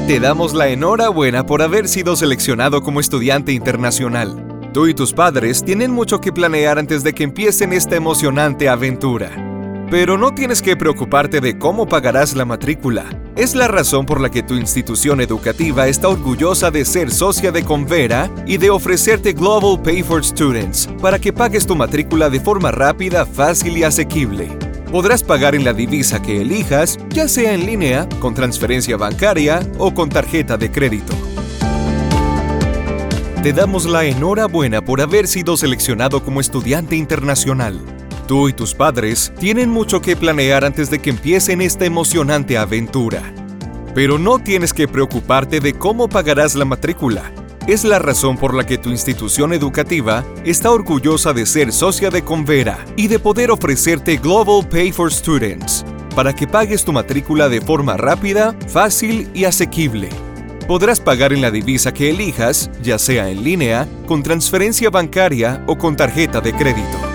Te damos la enhorabuena por haber sido seleccionado como estudiante internacional. Tú y tus padres tienen mucho que planear antes de que empiecen esta emocionante aventura. Pero no tienes que preocuparte de cómo pagarás la matrícula. Es la razón por la que tu institución educativa está orgullosa de ser socia de Convera y de ofrecerte Global Pay for Students para que pagues tu matrícula de forma rápida, fácil y asequible. Podrás pagar en la divisa que elijas, ya sea en línea, con transferencia bancaria o con tarjeta de crédito. Te damos la enhorabuena por haber sido seleccionado como estudiante internacional. Tú y tus padres tienen mucho que planear antes de que empiecen esta emocionante aventura. Pero no tienes que preocuparte de cómo pagarás la matrícula. Es la razón por la que tu institución educativa está orgullosa de ser socia de Convera y de poder ofrecerte Global Pay for Students para que pagues tu matrícula de forma rápida, fácil y asequible. Podrás pagar en la divisa que elijas, ya sea en línea, con transferencia bancaria o con tarjeta de crédito.